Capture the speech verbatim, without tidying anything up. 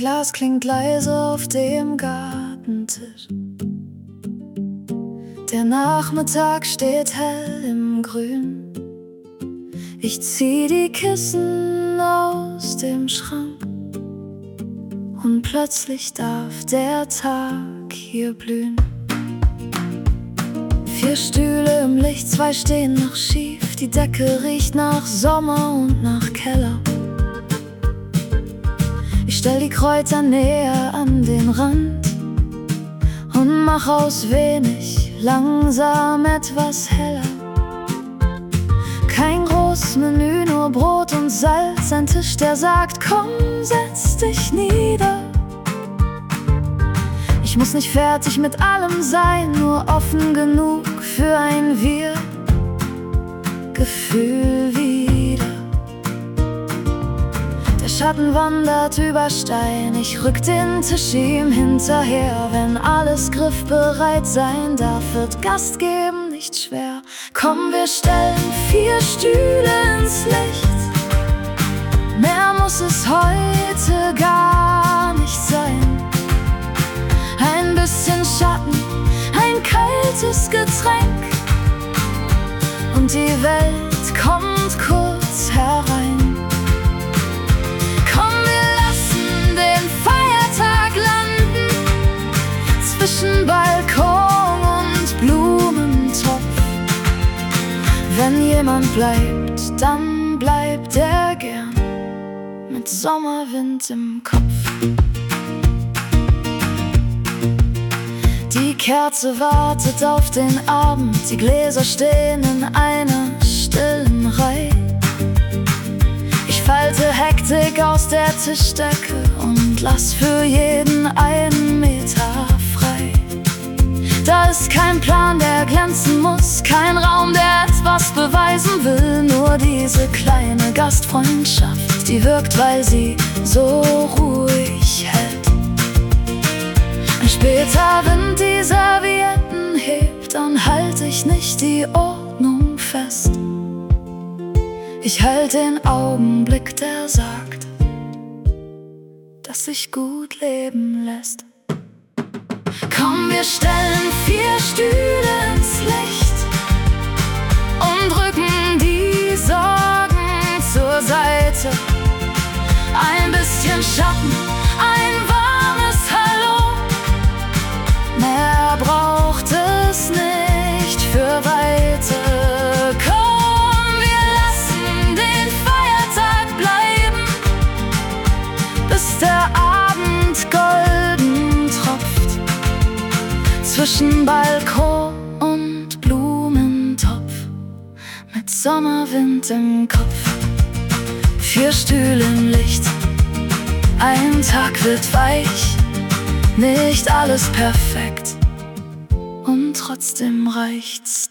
Glas klingt leise auf dem Gartentisch. Der Nachmittag steht hell im Grün. Ich zieh die Kissen aus dem Schrank und plötzlich darf der Tag hier blühen. Vier Stühle im Licht, zwei stehen noch schief. Die Decke riecht nach Sommer und nach Keller. Ich stell die Kräuter näher an den Rand und mach aus wenig langsam etwas heller. Kein großes Menü, nur Brot und Salz. Ein Tisch, der sagt, komm, setz dich nieder. Ich muss nicht fertig mit allem sein, nur offen genug für ein Wir-Gefühl wieder. Der Schatten wandert über Stein, ich rück den Tisch ihm hinterher. Wenn alles griffbereit sein darf, wird Gast geben nicht schwer. Komm, wir stellen vier Stühle ins Licht. Mehr muss es heute gar nicht sein. Ein bisschen Schatten, ein kaltes Getränk und die Welt kommt kurz herein. Komm, wir lassen den Feiertag landen zwischen Balkon und Blumentopf. Wenn jemand bleibt, dann bleibt er gern mit Sommerwind im Kopf. Die Kerze wartet auf den Abend, die Gläser stehen in einer stillen Reihe. Ich falte Hektik aus der Tischdecke und lass für jeden einen Meter frei. Da ist kein Plan, der glänzen muss, kein Raum, der etwas beweisen will. Nur diese kleine Gastfreundschaft, die wirkt, weil sie so ruhig hält. Ein später Wind die Servietten hebt, dann halt ich nicht die Ordnung fest. Ich halt den Augenblick, der sagt, dass sich gut leben lässt. Komm, wir stellen vier Stühle ins Licht und rücken die Sorgen zur Seite. Ein bisschen Schatten, ein warmes Hallo. Mehr braucht es nicht für Weite. Komm, wir lassen den Feiertag bleiben, bis der Abend golden tropft zwischen Balkon und Blumentopf mit Sommerwind im Kopf. Vier Stühle im Licht, ein Tag wird weich. Nicht alles perfekt und trotzdem reicht's